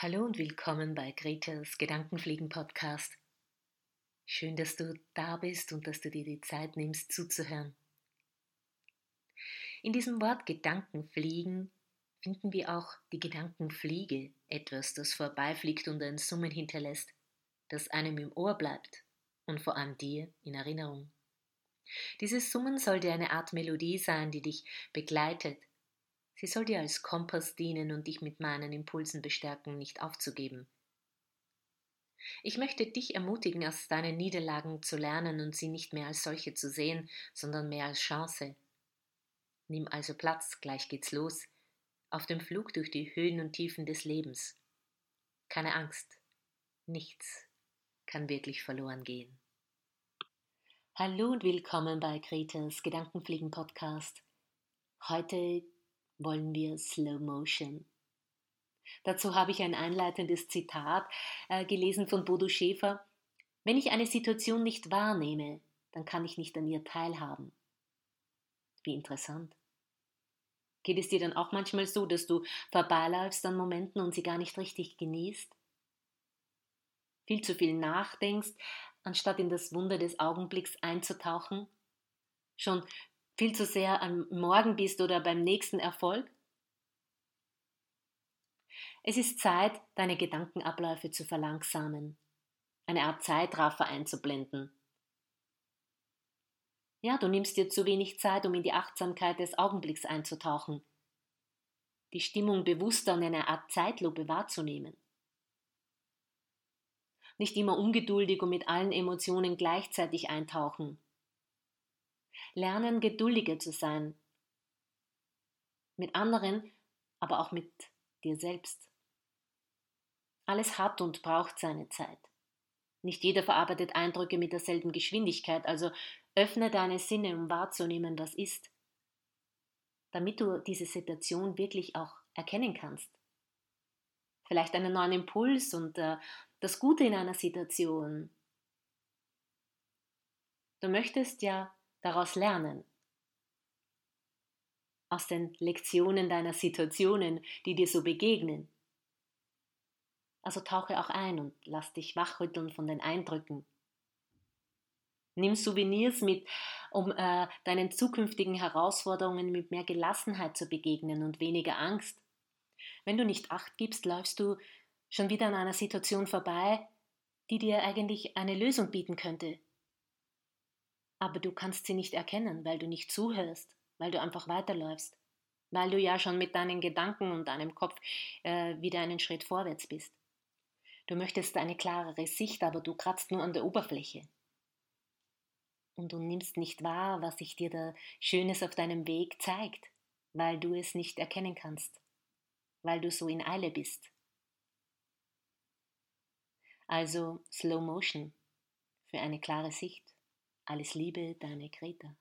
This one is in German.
Hallo und willkommen bei Gretas Gedankenfliegen-Podcast. Schön, dass du da bist und dass du dir die Zeit nimmst, zuzuhören. In diesem Wort Gedankenfliegen finden wir auch die Gedankenfliege, etwas, das vorbeifliegt und ein Summen hinterlässt, das einem im Ohr bleibt und vor allem dir in Erinnerung. Dieses Summen soll dir eine Art Melodie sein, die dich begleitet. Sie soll dir als Kompass dienen und dich mit meinen Impulsen bestärken, nicht aufzugeben. Ich möchte dich ermutigen, aus deinen Niederlagen zu lernen und sie nicht mehr als solche zu sehen, sondern mehr als Chance. Nimm also Platz, gleich geht's los, auf dem Flug durch die Höhen und Tiefen des Lebens. Keine Angst, nichts kann wirklich verloren gehen. Hallo und willkommen bei Gretas Gedankenfliegen-Podcast. Heute wollen wir Slow Motion. Dazu habe ich ein einleitendes Zitat gelesen von Bodo Schäfer. Wenn ich eine Situation nicht wahrnehme, dann kann ich nicht an ihr teilhaben. Wie interessant. Geht es dir dann auch manchmal so, dass du vorbeiläufst an Momenten und sie gar nicht richtig genießt? Viel zu viel nachdenkst, anstatt in das Wunder des Augenblicks einzutauchen? Schon viel zu sehr am Morgen bist oder beim nächsten Erfolg? Es ist Zeit, deine Gedankenabläufe zu verlangsamen, eine Art Zeitraffer einzublenden. Ja, du nimmst dir zu wenig Zeit, um in die Achtsamkeit des Augenblicks einzutauchen, die Stimmung bewusster und in einer Art Zeitlupe wahrzunehmen. Nicht immer ungeduldig und mit allen Emotionen gleichzeitig eintauchen. Lernen, geduldiger zu sein. Mit anderen, aber auch mit dir selbst. Alles hat und braucht seine Zeit. Nicht jeder verarbeitet Eindrücke mit derselben Geschwindigkeit, also öffne deine Sinne, um wahrzunehmen, was ist, damit du diese Situation wirklich auch erkennen kannst. Vielleicht einen neuen Impuls und das Gute in einer Situation. Du möchtest ja daraus lernen, aus den Lektionen deiner Situationen, die dir so begegnen. Also tauche auch ein und lass dich wachrütteln von den Eindrücken. Nimm Souvenirs mit, um deinen zukünftigen Herausforderungen mit mehr Gelassenheit zu begegnen und weniger Angst. Wenn du nicht Acht gibst, läufst du schon wieder an einer Situation vorbei, die dir eigentlich eine Lösung bieten könnte. Aber du kannst sie nicht erkennen, weil du nicht zuhörst, weil du einfach weiterläufst, weil du ja schon mit deinen Gedanken und deinem Kopf wieder einen Schritt vorwärts bist. Du möchtest eine klarere Sicht, aber du kratzt nur an der Oberfläche. Und du nimmst nicht wahr, was sich dir da Schönes auf deinem Weg zeigt, weil du es nicht erkennen kannst, weil du so in Eile bist. Also Slow Motion für eine klare Sicht. Alles Liebe, deine Greta.